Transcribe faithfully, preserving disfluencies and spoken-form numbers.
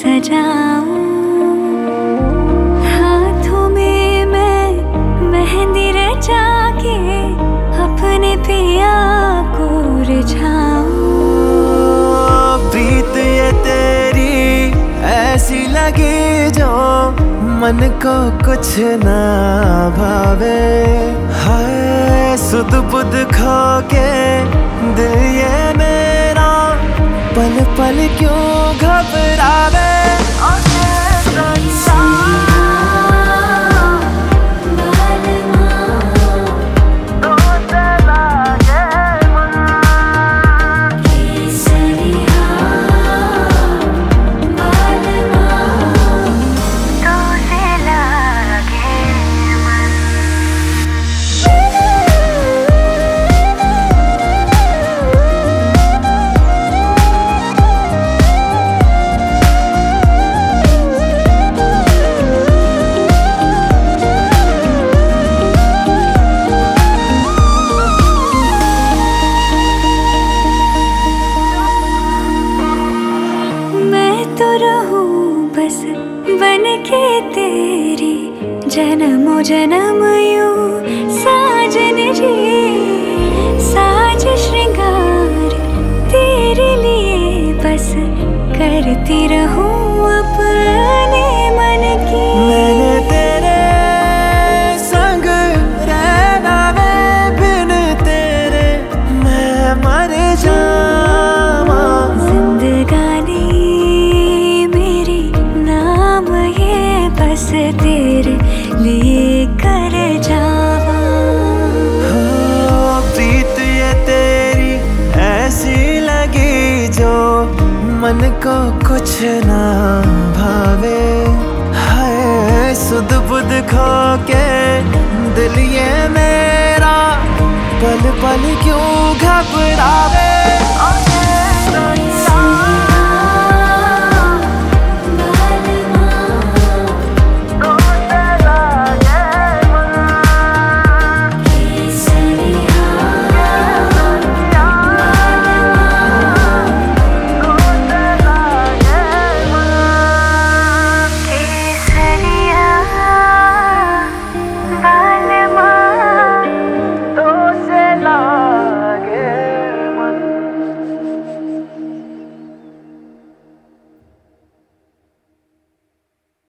सजाऊं, हाथों में मैं मेहंदी रचा के अपने पिया को रिझाऊं। प्रीत ये तेरी ऐसी लगी जो मन को कुछ ना भावे, हाय सुध बुध खो के दिल ये मेरा पल पल क्यों घबरावे। तो रहूं बस बन के तेरी जन्मों जन्म यूं साजन जी, साज श्रृंगार तेरे लिए बस करती रहूं अपने मन की। मैंने तेरे संग रहना वे, बिन तेरे मैं मर जावा। जिंदगानी बस तेरे लिए कर जावा। हो प्रीत ये तेरी ऐसी लगी जो मन को कुछ ना भावे, हाय सुध बुध खो के दिल ये मेरा पल पल क्यों घबरावे।